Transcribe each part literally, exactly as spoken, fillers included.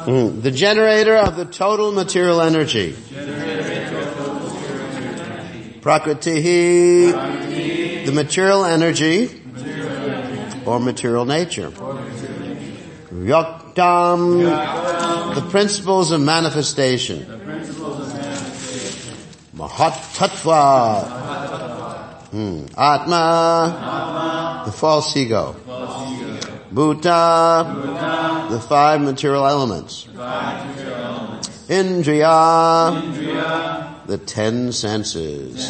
Mm. The generator of the total material energy. Prakriti, the material energy or material nature. Vyaktam, the principles of manifestation. Mahat-tattva, hmm. Atma, the false ego. Bhuta, the five material elements. Indriya, the ten senses.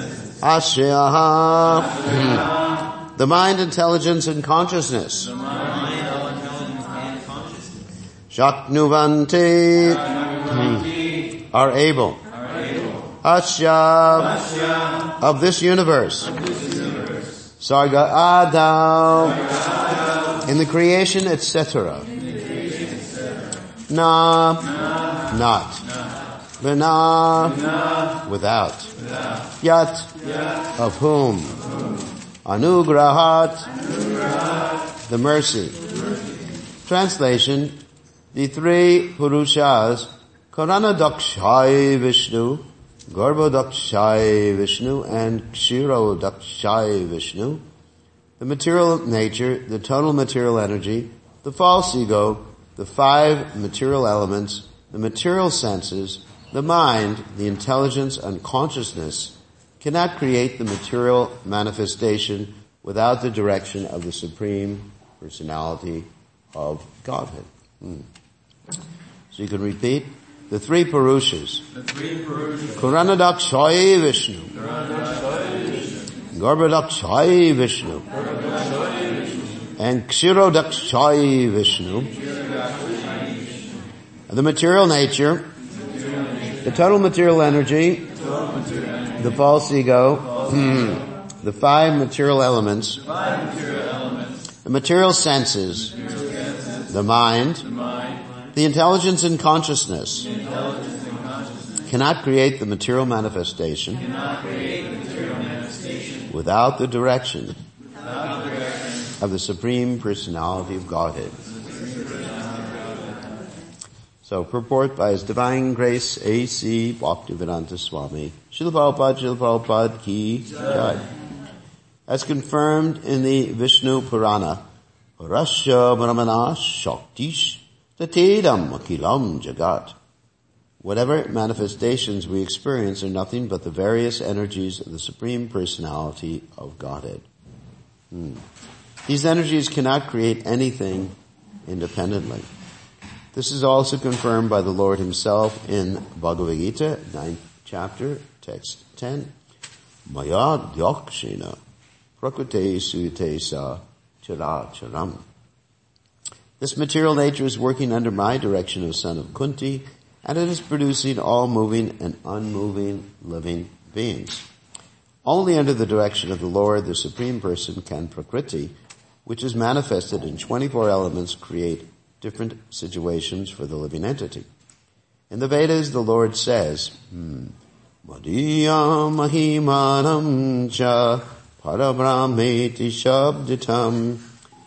Ashya, the mind, intelligence, and consciousness. Shaknuvanti, are able. Asya, of this universe. Sarga Adao, in the creation, et cetera. Na, not. Vina, without. Yat, of whom. Anugrahat, the mercy. Translation, the three Purushas, Karanadakshay Vishnu, Garbhodakshay Vishnu, and Kshirodakshay Vishnu, the material nature, the total material energy, the false ego, the five material elements, the material senses, the mind, the intelligence, and consciousness cannot create the material manifestation without the direction of the Supreme Personality of Godhead. Hmm. So you can repeat. The three Purushas. The three Purushas. Kuranadakshay Vishnu. Garbhodakshay Vishnu. And Kshirodakshay Vishnu. The material nature. The total material energy. The false ego. The five material elements. The material senses. The mind. The intelligence and consciousness, the intelligence and consciousness cannot create the material manifestation, create the material manifestation without the direction, without the direction of the Supreme Personality of Godhead. So, purport by His Divine Grace A C Bhaktivedanta Swami, Srila Prabhupada, Srila Prabhupada Ki Jai. As confirmed in the Vishnu Purana, Rasya Brahmana Shaktish Tatedam Akilam Jagat. Whatever manifestations we experience are nothing but the various energies of the Supreme Personality of Godhead. Hmm. These energies cannot create anything independently. This is also confirmed by the Lord Himself in Bhagavad Gita, ninth chapter, text ten. Maya Dyakshena Prakrite Suyate Sa Chara Charam. This material nature is working under my direction, O son of Kunti, and it is producing all moving and unmoving living beings. Only under the direction of the Lord, the Supreme Person, can Prakriti, which is manifested in twenty-four elements, create different situations for the living entity. In the Vedas, the Lord says, Madhya Mahimanam Cha Parabrahmeti Shabditam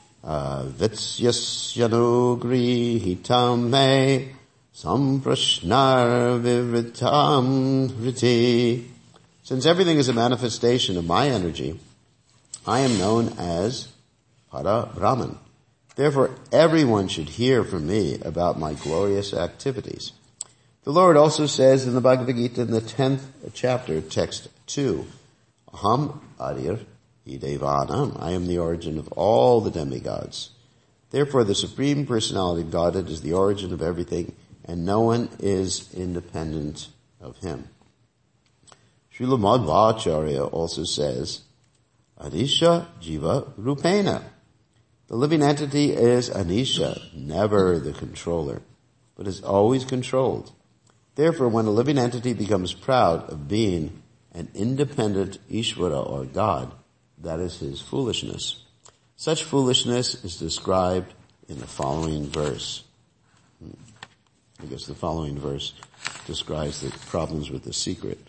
Vitsyasya Grihitam Me Samprashnar Vivritam Vriti. Since everything is a manifestation of my energy, I am known as Para Brahman. Therefore, everyone should hear from me about my glorious activities. The Lord also says in the Bhagavad Gita in the tenth chapter, text two, Aham Adir Devanam, I am the origin of all the demigods. Therefore, the Supreme Personality of Godhead is the origin of everything, and no one is independent of Him. Srila Madhvacharya also says, Anisha Jiva Rupena. The living entity is Anisha, never the controller, but is always controlled. Therefore, when a living entity becomes proud of being an independent Ishvara or God, that is his foolishness. Such foolishness is described in the following verse. I guess the following verse describes the problems with the secret.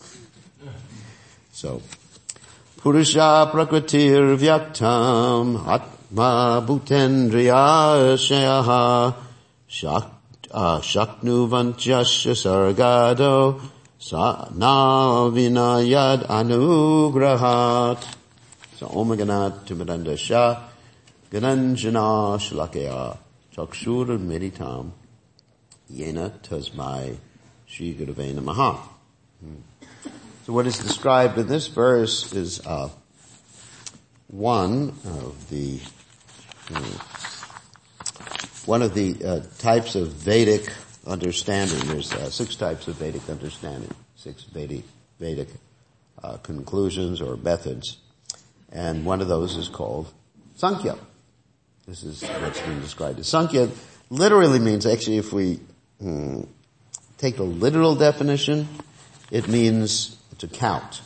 So, Purusha Prakritir Vyaktam Atma Bhutendriya Shayaha Shakt uh, shaknuvantyasya sargado sa na vinayad anugrahat. So Om Ganat Timidanda Shah Gananjana Shlakaya Chakshura Meditam Yena Tasmai Shri Gurave Namaha. So what is described in this verse is uh, one of the hmm, one of the uh, types of Vedic understanding. There's uh, six types of Vedic understanding, six Vedic Vedic uh, conclusions or methods, and one of those is called Sankhya. This is what's being described as Sankhya. Literally means, actually, if we hmm, take the literal definition, it means to count,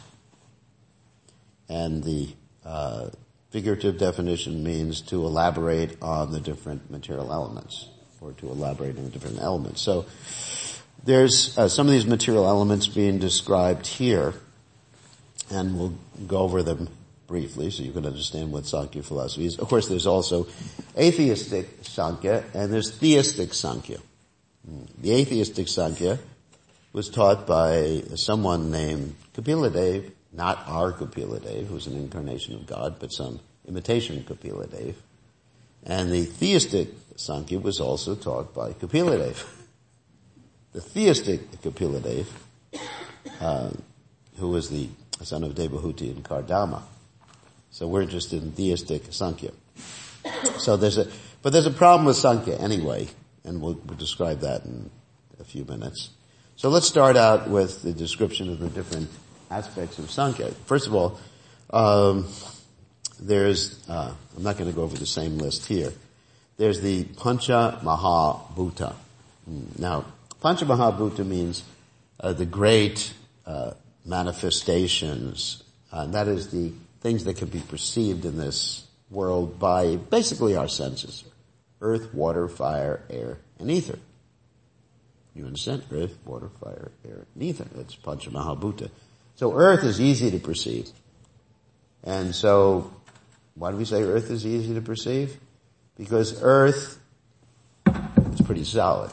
and the uh, figurative definition means to elaborate on the different material elements, or to elaborate on the different elements. So there's uh, some of these material elements being described here, and we'll go over them briefly so you can understand what Sankhya philosophy is. Of course, there's also atheistic Sankhya, and there's theistic Sankhya. The atheistic Sankhya was taught by someone named Kapila Dev, not our Kapila Dev, who's an incarnation of God, but some imitation Kapila Dev. And the theistic Sankhya was also taught by Kapila Dev. The theistic Kapila Dev, uh, who was the son of Devahuti and Kardama. So we're interested in theistic Sankhya. So there's a, but there's a problem with Sankhya anyway, and we'll, we'll describe that in a few minutes. So let's start out with the description of the different aspects of Sankhya. First of all, um, there's, uh, I'm not going to go over the same list here. There's the Pancha Mahabhuta. Now, Pancha Mahabhuta means uh, the great uh, manifestations, uh, and that is the things that can be perceived in this world by basically our senses. Earth, water, fire, air, and ether. You understand? Earth, water, fire, air, and ether. That's Pancha Mahabhuta. So earth is easy to perceive. And so, why do we say earth is easy to perceive? Because earth is pretty solid.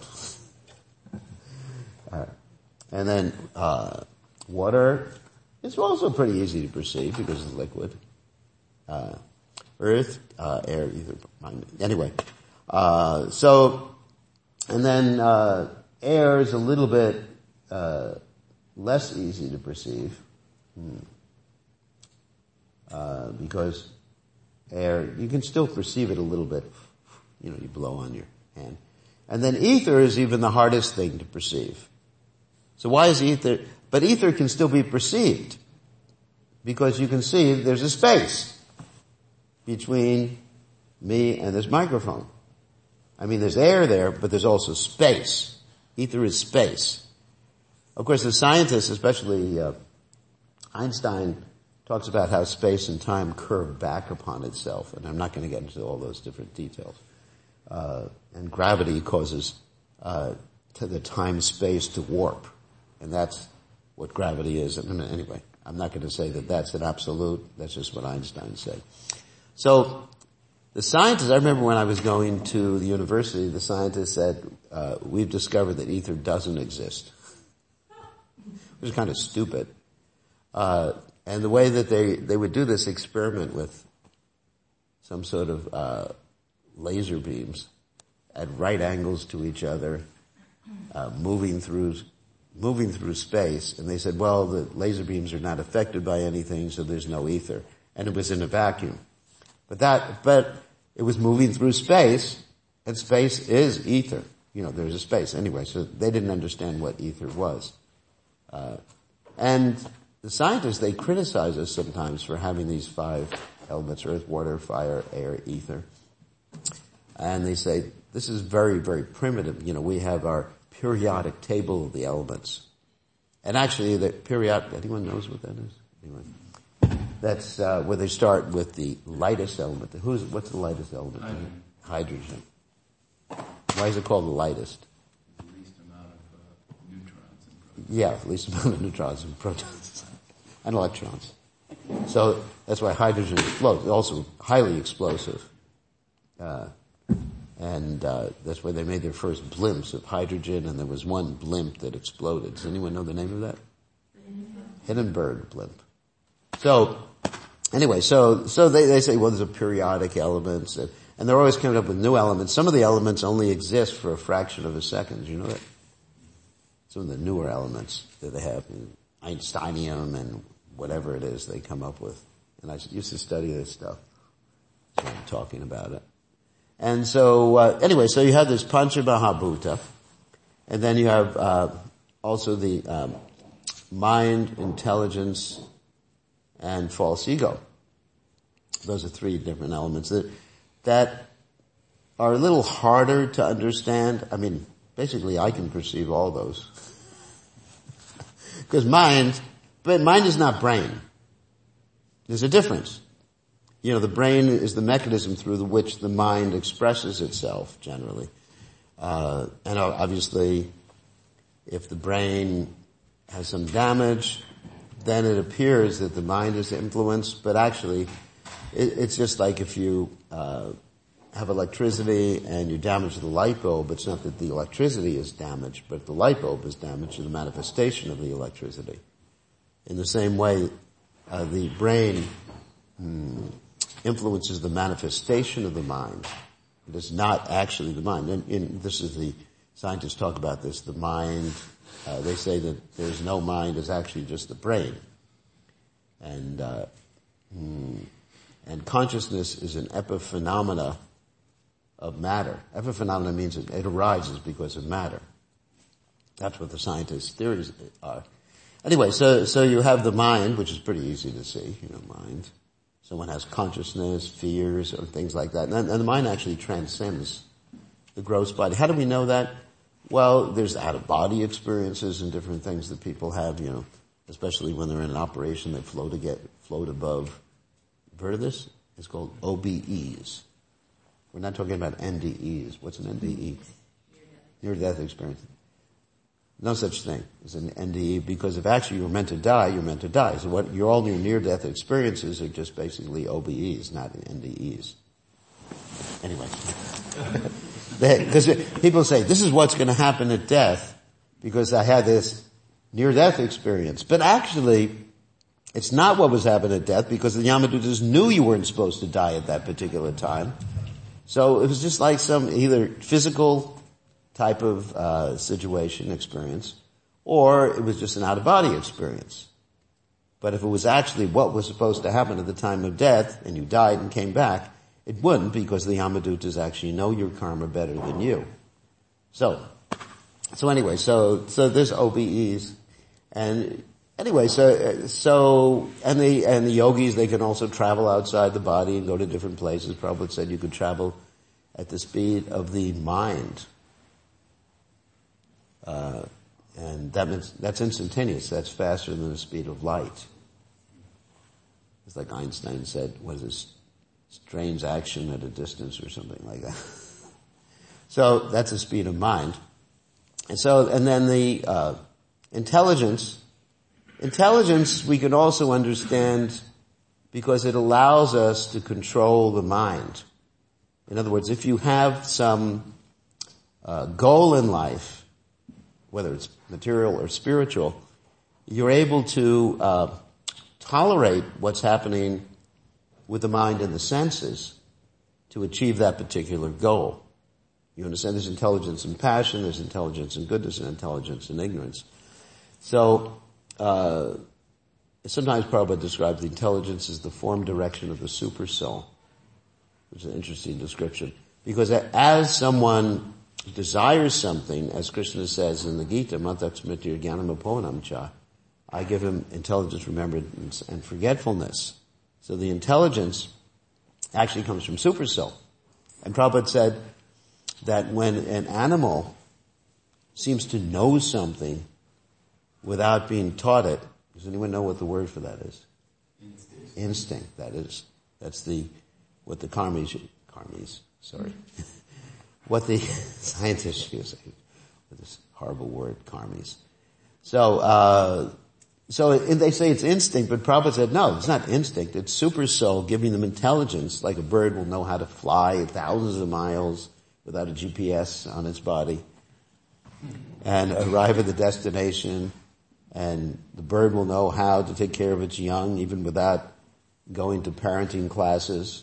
uh, and then, uh, water is also pretty easy to perceive because it's liquid. Uh, earth, uh, air, ether, anyway. Uh, so, and then, uh, air is a little bit, uh, less easy to perceive. Hmm. Uh, because air, you can still perceive it a little bit. You know, you blow on your hand. And then ether is even the hardest thing to perceive. So why is ether, but ether can still be perceived. Because you can see there's a space between me and this microphone. I mean, there's air there, but there's also space. Ether is space. Of course, the scientists, especially uh, Einstein, talks about how space and time curve back upon itself, and I'm not going to get into all those different details. Uh, and gravity causes uh, to the time-space to warp, and that's what gravity is. And anyway, I'm not going to say that that's an absolute. That's just what Einstein said. So the scientists, I remember when I was going to the university, the scientists said, uh, we've discovered that ether doesn't exist. It was kind of stupid. Uh, and the way that they, they would do this experiment with some sort of, uh, laser beams at right angles to each other, uh, moving through, moving through space. And they said, well, the laser beams are not affected by anything, so there's no ether. And it was in a vacuum. But that, but it was moving through space, and space is ether. You know, there's a space. Anyway, so they didn't understand what ether was. Uh, and the scientists, they criticize us sometimes for having these five elements, earth, water, fire, air, ether. And they say, this is very, very primitive. You know, we have our periodic table of the elements. And actually, the periodic, anyone knows what that is? Anyone? That's uh, where they start with the lightest element. Who's, what's the lightest element? Hydrogen. Hydrogen. Why is it called the lightest? The least amount of uh, neutrons and protons. Yeah, the least amount of neutrons and protons. And electrons. So that's why hydrogen explodes. It's also highly explosive. Uh, And uh, that's where they made their first blimps of hydrogen, and there was one blimp that exploded. Does anyone know the name of that? Hindenburg blimp. So, anyway, so so they, they say, well, there's a periodic elements, and, and they're always coming up with new elements. Some of the elements only exist for a fraction of a second. Do you know that? Some of the newer elements that they have, Einsteinium and whatever it is they come up with. And I used to study this stuff. So I'm talking about it. And so, uh, anyway, so you have this Pancha Mahabhuta, and then you have uh, also the um, mind, intelligence, and false ego. Those are three different elements that that are a little harder to understand. I mean, basically, I can perceive all those. Because mind, but mind is not brain. There's a difference. You know, the brain is the mechanism through which the mind expresses itself, generally. Uh, and obviously, if the brain has some damage, then it appears that the mind is influenced, but actually, it, it's just like if you uh, have electricity and you damage the light bulb, it's not that the electricity is damaged, but the light bulb is damaged to the manifestation of the electricity. In the same way, uh, the brain hmm, influences the manifestation of the mind. It is not actually the mind. And, and this is the, scientists talk about this, the mind, uh, they say that there's no mind, it's actually just the brain. And, uh, hmm, and consciousness is an epiphenomena of matter. Epiphenomena means it, it arises because of matter. That's what the scientists' theories are. Anyway, so, so you have the mind, which is pretty easy to see, you know, mind. Someone has consciousness, fears, or things like that. And, and the mind actually transcends the gross body. How do we know that? Well, there's out-of-body experiences and different things that people have, you know, especially when they're in an operation, they float to get, float above. You've heard of this? It's called O B Es. We're not talking about N D Es. What's an N D E? Near-death experience. No such thing as an N D E, because if actually you were meant to die, you're meant to die. So what your all your near-death experiences are just basically O B Es, not N D Es. Anyway. Because people say, this is what's going to happen at death, because I had this near-death experience. But actually, it's not what was happening at death, because the Yamadutas knew you weren't supposed to die at that particular time. So it was just like some either physical type of uh situation, experience, or it was just an out-of-body experience. But if it was actually what was supposed to happen at the time of death, and you died and came back, it wouldn't, because the Yamadutas actually know your karma better than you. So, so anyway, so so there's O B Es, and anyway, so so and the and the yogis, they can also travel outside the body and go to different places. Prabhupada said you could travel at the speed of the mind. Uh, and that means, that's instantaneous. That's faster than the speed of light. It's like Einstein said, what is this? Strange action at a distance or something like that. So that's the speed of mind. And so, and then the, uh, intelligence. Intelligence we can also understand because it allows us to control the mind. In other words, if you have some, uh, goal in life, whether it's material or spiritual, you're able to uh, tolerate what's happening with the mind and the senses to achieve that particular goal. You understand? There's intelligence and passion, there's intelligence and goodness, and intelligence and ignorance. So, uh, sometimes Prabhupada describes the intelligence as the form direction of the super soul, which is an interesting description. Because as someone desires something, as Krishna says in the Gita, Mataksmitir Jnanam Aponam Cha, I give him intelligence, remembrance, and forgetfulness. So the intelligence actually comes from super soul. And Prabhupada said that when an animal seems to know something without being taught it, does anyone know what the word for that is? Instinct. Instinct, that is. That's the, what the karmis, karmis, sorry. What the scientists use, with this horrible word, karmis. So, uh, so it, they say it's instinct, but Prabhupada said, no, it's not instinct, it's super soul giving them intelligence, like a bird will know how to fly thousands of miles without a G P S on its body and arrive at the destination, and the bird will know how to take care of its young even without going to parenting classes.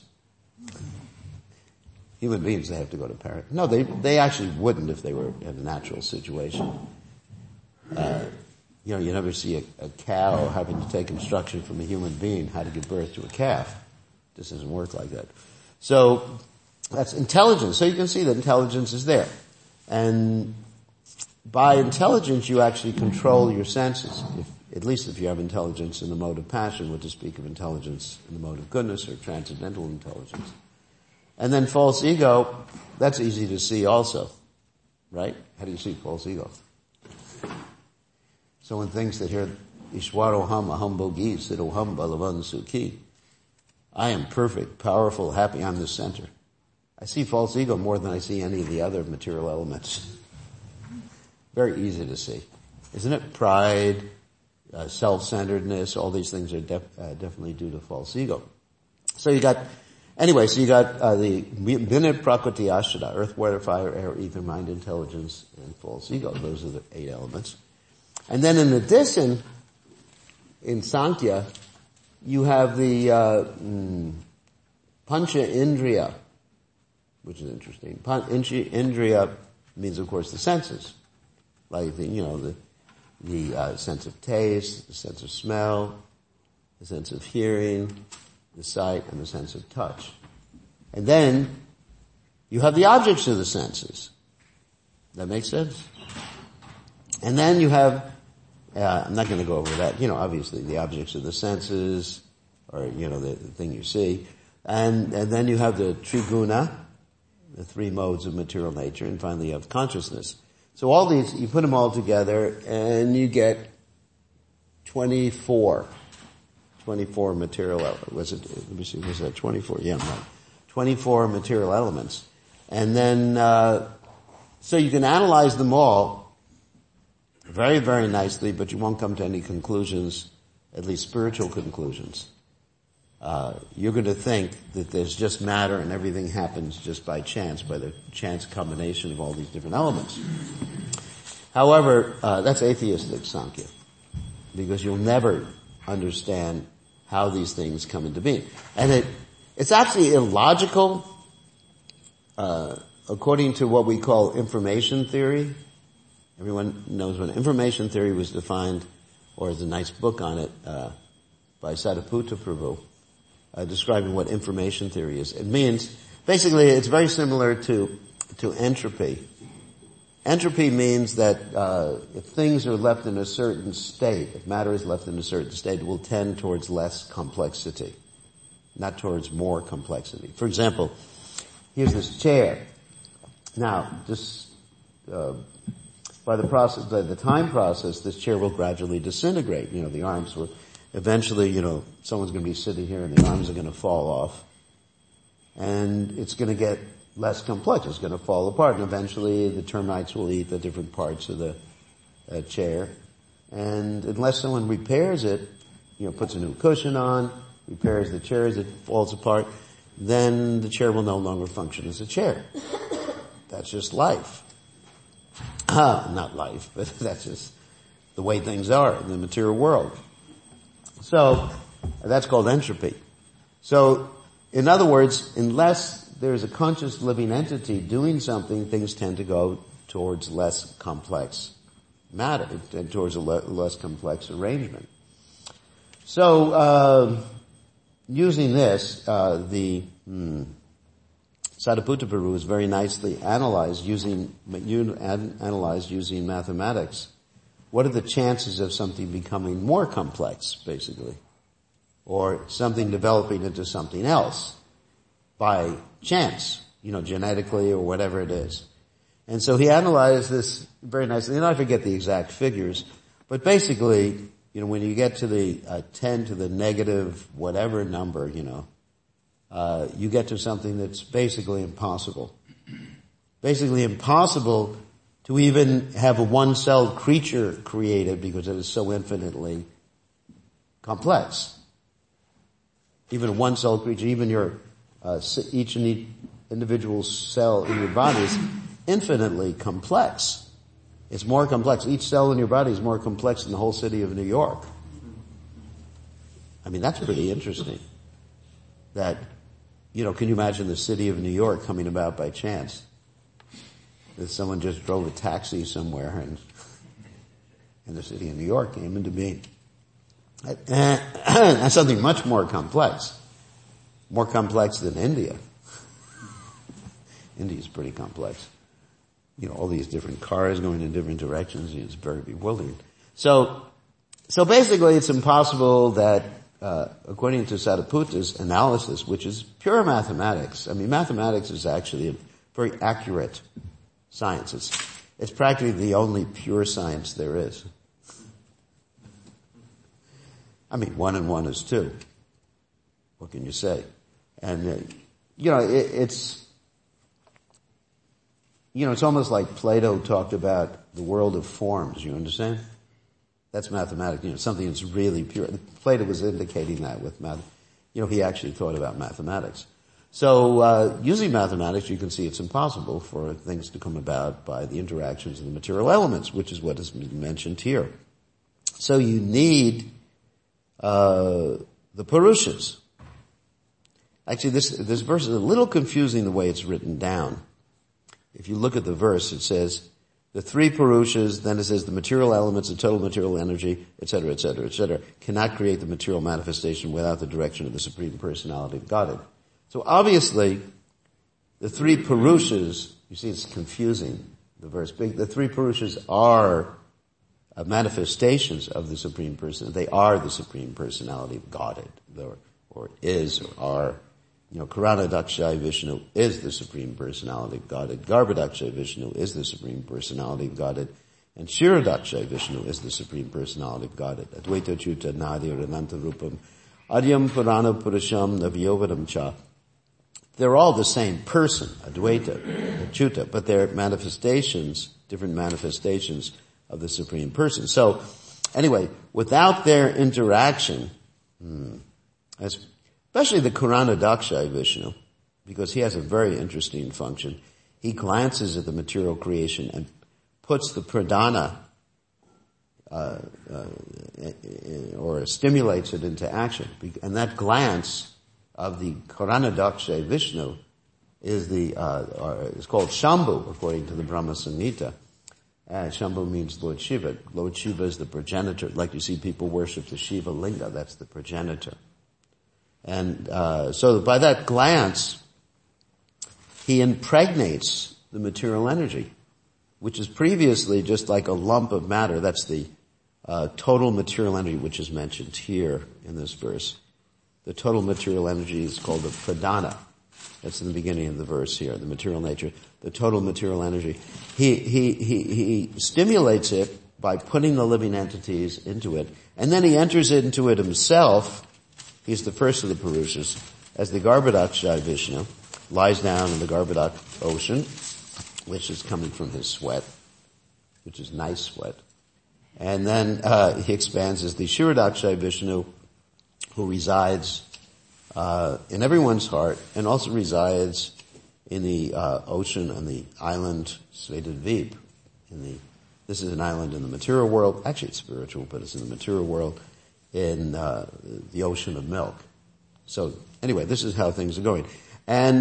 Human beings, they have to go to parent. No, they they actually wouldn't if they were in a natural situation. Uh, you know, you never see a, a cow having to take instruction from a human being how to give birth to a calf. It just doesn't work like that. So that's intelligence. So you can see that intelligence is there. And by intelligence, you actually control your senses. If, at least if you have intelligence in the mode of passion, what to speak of intelligence in the mode of goodness or transcendental intelligence. And then false ego, that's easy to see also, right? How do you see false ego? Someone thinks that here, Ishwaroham aham bogi siddhoham balavan sukhi. I am perfect, powerful, happy, I'm the center. I see false ego more than I see any of the other material elements. Very easy to see. Isn't it? Pride, uh, self-centeredness, all these things are def- uh, definitely due to false ego. So you got Anyway, so you got uh, the Vinit Prakriti Ashtada, earth, water, fire, air, ether, mind, intelligence, and false ego. Those are the eight elements. And then in addition, in Sankhya, you have the uh, mm, Pancha Indriya, which is interesting. Pancha Indriya means, of course, the senses. Like, the, you know, the, the uh, sense of taste, the sense of smell, the sense of hearing, the sight, and the sense of touch. And then you have the objects of the senses. That makes sense? And then you have, uh, I'm not going to go over that, you know, obviously the objects of the senses, or, you know, the, the thing you see. And, and then you have the triguna, the three modes of material nature, and finally you have consciousness. So all these, you put them all together, and you get twenty-four. twenty-four material, was it, let me see, was that twenty-four? Yeah, right. twenty-four material elements. And then, uh, so you can analyze them all very, very nicely, but you won't come to any conclusions, at least spiritual conclusions. Uh, you're going to think that there's just matter and everything happens just by chance, by the chance combination of all these different elements. However, uh, that's atheistic Sankhya, because you'll never understand how these things come into being. And it, it's actually illogical, uh, according to what we call information theory. Everyone knows when information theory was defined, or there's a nice book on it, uh, by Sariputta Prabhu, uh, describing what information theory is. It means, basically, it's very similar to, to entropy. Entropy means that uh, if things are left in a certain state, if matter is left in a certain state, it will tend towards less complexity, not towards more complexity. For example, here's this chair. Now, just uh, by the process, by the time process, this chair will gradually disintegrate. You know, the arms will eventually, you know, someone's going to be sitting here and the arms are going to fall off, and it's going to get less complex. It's going to fall apart, and eventually the termites will eat the different parts of the uh, chair. And unless someone repairs it, you know, puts a new cushion on, repairs the chair as it falls apart, then the chair will no longer function as a chair. That's just life. Uh, not life, but that's just the way things are in the material world. So, that's called entropy. So, in other words, unless there's a conscious living entity doing something, things tend to go towards less complex matter, and towards a le- less complex arrangement. So, uh, using this, uh, the hmm, Sariputta Prabhu is very nicely analyzed using analyzed using mathematics. What are the chances of something becoming more complex, basically, or something developing into something else by chance, you know, genetically or whatever it is? And so he analyzed this very nicely. And I forget the exact figures, but basically, you know, when you get to the uh, ten to the negative whatever number, you know, uh, you get to something that's basically impossible. Basically impossible to even have a one-celled creature created because it is so infinitely complex. Even a one-celled creature, even your Uh, each and each, individual cell in your body is infinitely complex. It's more complex. Each cell in your body is more complex than the whole city of New York. I mean, that's pretty interesting. That, you know, can you imagine the city of New York coming about by chance? That someone just drove a taxi somewhere and, and the city of New York came into being. That's something much more complex. More complex than India. India's pretty complex. You know, all these different cars going in different directions. It's very bewildering. So, so basically it's impossible that, uh, according to Sadaputta's analysis, which is pure mathematics, I mean, mathematics is actually a very accurate science. It's, it's practically the only pure science there is. I mean, one and one is two. What can you say? And, uh, you know, it, it's, you know, it's almost like Plato talked about the world of forms, you understand? That's mathematics, you know, something that's really pure. Plato was indicating that with math. You know, he actually thought about mathematics. So, uh, using mathematics, you can see it's impossible for things to come about by the interactions of the material elements, which is what is mentioned here. So you need Uh, the Purushas. Actually, this, this verse is a little confusing the way it's written down. If you look at the verse, it says, the three Purushas, then it says the material elements, the total material energy, et cetera, et cetera, et cetera, cannot create the material manifestation without the direction of the Supreme Personality of Godhead. So obviously, the three Purushas, you see it's confusing, the verse. The three Purushas are Uh, manifestations of the Supreme Person. They are the Supreme Personality of Godhead, or, or is, or are. You know, Karanadakshay Vishnu is the Supreme Personality of Godhead. Garbhadakshay Vishnu is the Supreme Personality of Godhead. And Shiradakshay Vishnu is the Supreme Personality of Godhead. Advaita Chuta Nadir Ananta Rupam Adyam Purana Purusham Navyovadam Cha. They're all the same person, Advaita, Chuta, but they're manifestations, different manifestations of the Supreme Person. So, anyway, without their interaction, hmm, especially the Karanadakshay Vishnu, because he has a very interesting function, he glances at the material creation and puts the pradhana, uh, uh, or stimulates it into action. And that glance of the Karanadakshay Vishnu is the, uh, or is called Shambhu, according to the Brahma Samhita. Uh, Shambhu means Lord Shiva. Lord Shiva is the progenitor. Like you see people worship the Shiva Linga, that's the progenitor. And uh, so by that glance, he impregnates the material energy, which is previously just like a lump of matter. That's the uh, total material energy, which is mentioned here in this verse. The total material energy is called the pradhana. That's in the beginning of the verse here, the material nature, the total material energy. He, he, he, he stimulates it by putting the living entities into it, and then he enters into it himself. He's the first of the Purushas, as the Garbhadakshay Vishnu lies down in the Garbhodak ocean, which is coming from his sweat, which is nice sweat. And then, uh, he expands as the Shiradakshay Vishnu, who resides Uh, in everyone's heart, and also resides in the uh, ocean on the island Svetadvip. In the, this is an island in the material world. Actually, it's spiritual, but it's in the material world, in uh, the ocean of milk. So, anyway, this is how things are going. And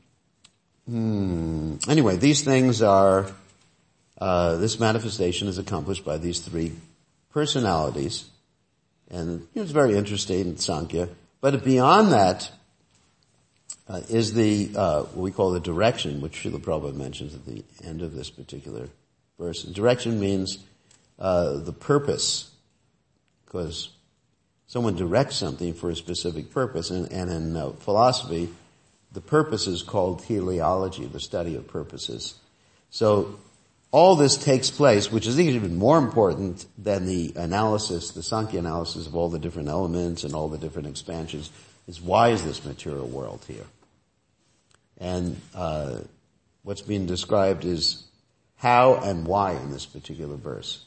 hmm, anyway, these things are. Uh, this manifestation is accomplished by these three personalities, and you know, it's very interesting in Sankhya. But beyond that uh, is the uh, what we call the direction, which Srila Prabhupada mentions at the end of this particular verse. And direction means uh, the purpose, because someone directs something for a specific purpose. And, and in uh, philosophy, the purpose is called teleology, the study of purposes. So all this takes place, which is even more important than the analysis, the Sankhya analysis of all the different elements and all the different expansions, is why is this material world here? And uh what's being described is how and why in this particular verse.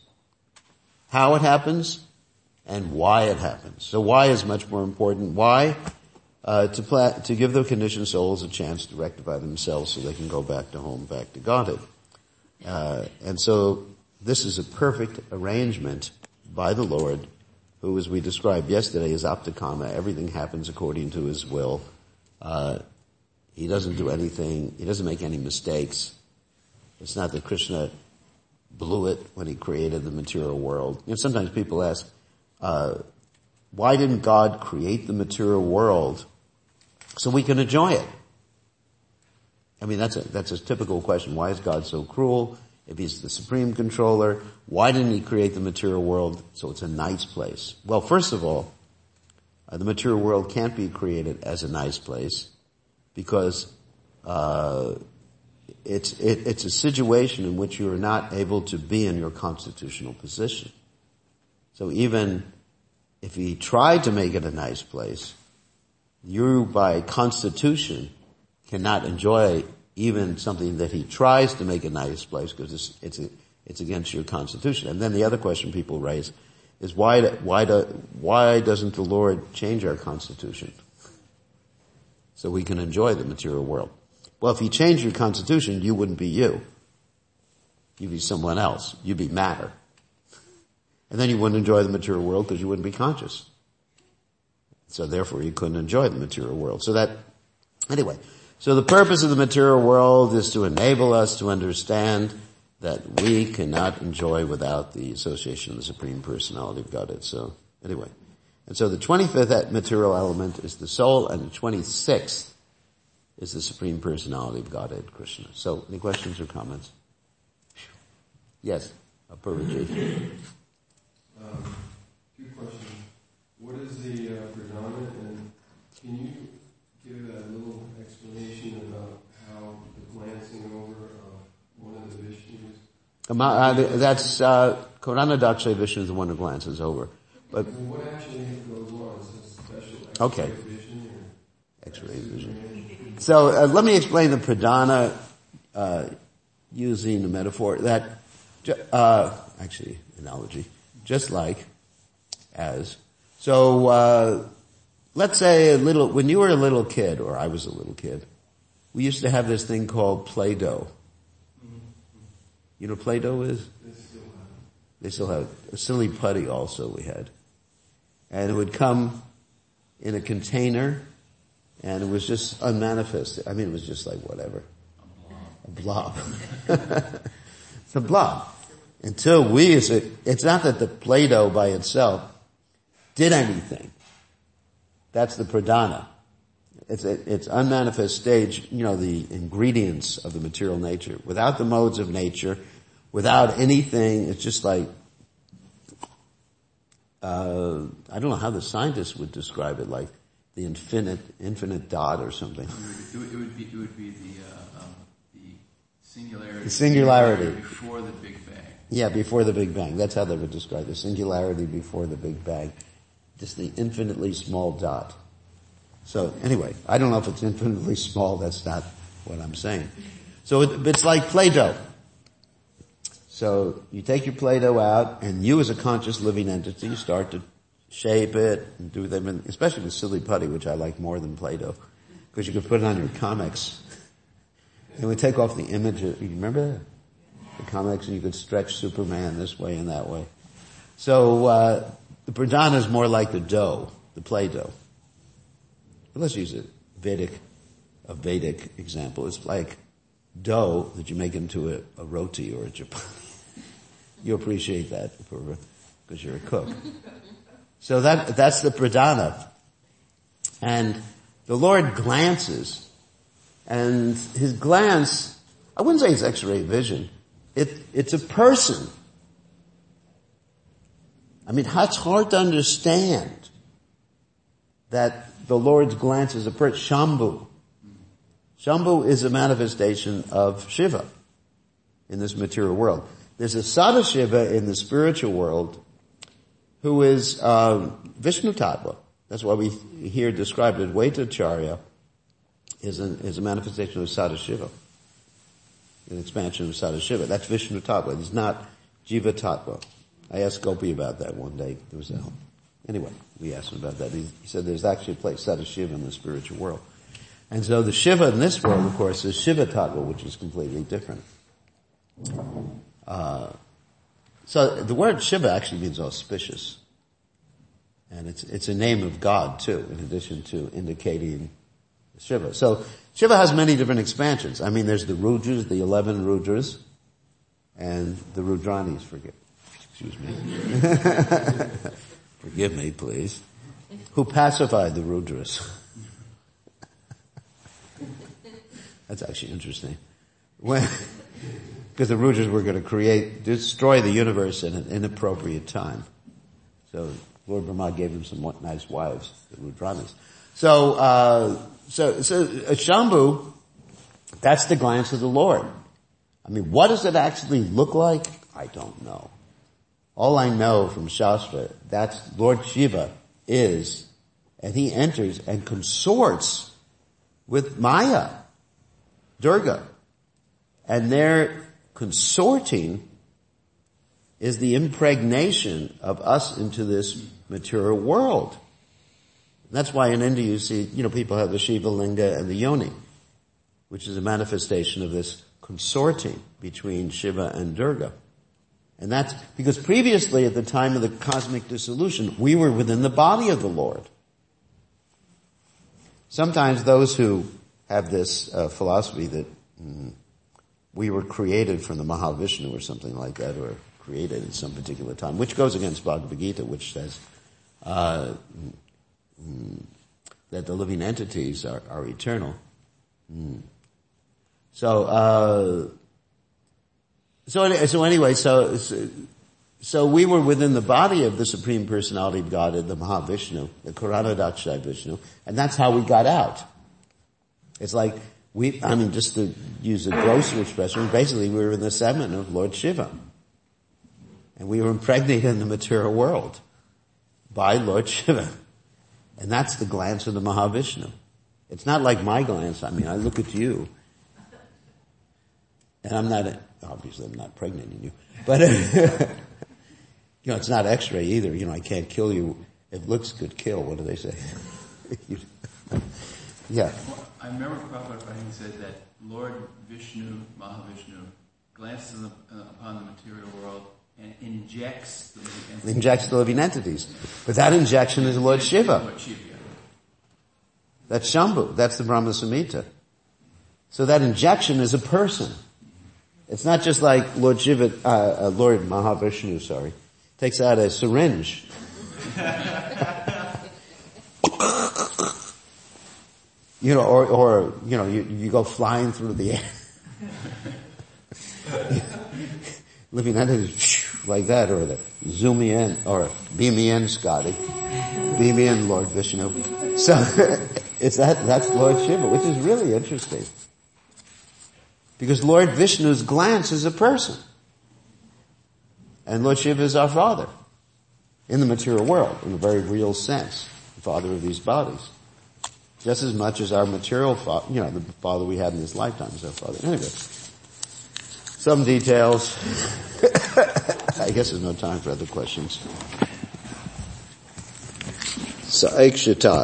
How it happens and why it happens. So why is much more important. Why? uh, to pla- to give the conditioned souls a chance to rectify themselves so they can go back to home, back to Godhead. Uh, and so this is a perfect arrangement by the Lord, who, as we described yesterday, is aptakama. Everything happens according to his will. Uh, he doesn't do anything, he doesn't make any mistakes. It's not that Krishna blew it when he created the material world. You know, sometimes people ask, uh, why didn't God create the material world so we can enjoy it? I mean, that's a, that's a typical question. Why is God so cruel? If he's the supreme controller, why didn't he create the material world so it's a nice place? Well, first of all, uh, the material world can't be created as a nice place because, uh, it's, it, it's a situation in which you are not able to be in your constitutional position. So even if he tried to make it a nice place, you by constitution cannot enjoy even something that he tries to make a nice place because it's, it's, a, it's against your constitution. And then the other question people raise is why, why, do, why doesn't the Lord change our constitution so we can enjoy the material world? Well, if he changed your constitution, you wouldn't be you. You'd be someone else. You'd be matter. And then you wouldn't enjoy the material world because you wouldn't be conscious. So therefore you couldn't enjoy the material world. So that, anyway. So the purpose of the material world is to enable us to understand that we cannot enjoy without the association of the Supreme Personality of Godhead. So anyway. And so the twenty-fifth material element is the soul, and the twenty-sixth is the Supreme Personality of Godhead, Krishna. So any questions or comments? Yes, Apurvaji. Um, two questions. What is the uh, predominant, and can you give a little explanation about how the glancing over of one of the Vishnus? Um, uh, that's, uh, Koranadaksha Vishnu is the one who glances over. But and what actually goes on? Is it a special X-ray okay. vision? Or X-ray vision. So uh, let me explain the pradhana uh, using a metaphor that, uh, actually, analogy, just like as. So uh, let's say a little, when you were a little kid, or I was a little kid, we used to have this thing called Play-Doh. You know what Play-Doh is? They still have a silly putty also we had. And it would come in a container, and it was just unmanifested. I mean, it was just like whatever. A blob. A blob. It's a blob. Until we, it's, a, it's not that the Play-Doh by itself did anything. That's the pradhana. It's a, it's unmanifest stage, you know, the ingredients of the material nature. Without the modes of nature, without anything, it's just like, uh, I don't know how the scientists would describe it, like the infinite, infinite dot or something. It would, it would be, it would be the, uh, um, the singularity. The singularity. Before the Big Bang. Yeah, before the Big Bang. That's how they would describe the singularity before the Big Bang. Just the infinitely small dot. So anyway, I don't know if it's infinitely small. That's not what I'm saying. So it, it's like Play-Doh. So you take your Play-Doh out, and you as a conscious living entity start to shape it and do them, in, especially with silly putty, which I like more than Play-Doh, because you could put it on your comics. And we take off the image. Of, you remember that? The comics, and you could stretch Superman this way and that way. So uh the pradhana is more like the dough, the Play-Doh. Let's use a Vedic, a Vedic example. It's like dough that you make into a, a roti or a chapati. You appreciate that because you're a cook. So that, that's the pradhana. And the Lord glances, and his glance, I wouldn't say it's X-ray vision. It, it's a person. I mean, it's hard to understand that the Lord's glance is a person. Shambhu. Shambhu is a manifestation of Shiva in this material world. There's a Sadashiva in the spiritual world who is uh, Vishnu Tattva. That's why we hear described as Vaitacharya is a, is a manifestation of Sadashiva, an expansion of Sadashiva. That's Vishnu Tattva. It's not Jiva Tattva. I asked Gopi about that one day. There was a, Anyway, we asked him about that. He, he said there's actually a place set of Shiva in the spiritual world. And so the Shiva in this world, of course, is Shiva Tattva, which is completely different. Uh, so the word Shiva actually means auspicious. And it's, it's a name of God too, in addition to indicating Shiva. So Shiva has many different expansions. I mean, there's the Rudras, the eleven Rudras, and the Rudranis, forgive, excuse me. Forgive me, please. Who pacified the Rudras? That's actually interesting. When, because the Rudras were going to create, destroy the universe in an inappropriate time. So Lord Brahma gave them some nice wives, the Rudranis. So, uh, so, so, uh, Shambhu, that's the glance of the Lord. I mean, what does it actually look like? I don't know. All I know from Shastra, that's Lord Shiva is, and he enters and consorts with Maya, Durga. And their consorting is the impregnation of us into this material world. That's why in India you see, you know, people have the Shiva Linga and the Yoni, which is a manifestation of this consorting between Shiva and Durga. And that's because previously at the time of the cosmic dissolution, we were within the body of the Lord. Sometimes those who have this uh, philosophy that mm, we were created from the Mahavishnu or something like that, or created at some particular time, which goes against Bhagavad Gita, which says uh, mm, that the living entities are, are eternal. Mm. So, uh, so, so anyway, so, so, so we were within the body of the Supreme Personality of Godhead, the Mahavishnu, the Karanadakshay Vishnu, and that's how we got out. It's like we, I mean, just to use a grosser expression, basically we were in the semen of Lord Shiva. And we were impregnated in the material world by Lord Shiva. And that's the glance of the Mahavishnu. It's not like my glance. I mean, I look at you. And I'm not, obviously I'm not pregnant in you. But, you know, it's not X-ray either. You know, I can't kill you. If looks could kill, what do they say? Yeah. Well, I remember Prabhupada he said that Lord Vishnu, Mahavishnu, glances upon the material world and injects the living entities. Injects the living entities. But that injection is Lord Shiva. Lord Shiva. That's Shambhu. That's the Brahma Samhita. So that injection is a person. It's not just like Lord Shiva, uh, uh, Lord Mahavishnu, sorry, takes out a syringe. You know, or, or, you know, you, you go flying through the air. Living entities like that, or the zoom me in, or beam me in, Scotty. Beam me in, Lord Vishnu. So, it's that, that's Lord Shiva, which is really interesting. Because Lord Vishnu's glance is a person. And Lord Shiva is our Father. In the material world, in a very real sense. The Father of these bodies. Just as much as our material father, you know, the father we had in this lifetime is our father. Anyway, some details. I guess there's no time for other questions. Saikshita.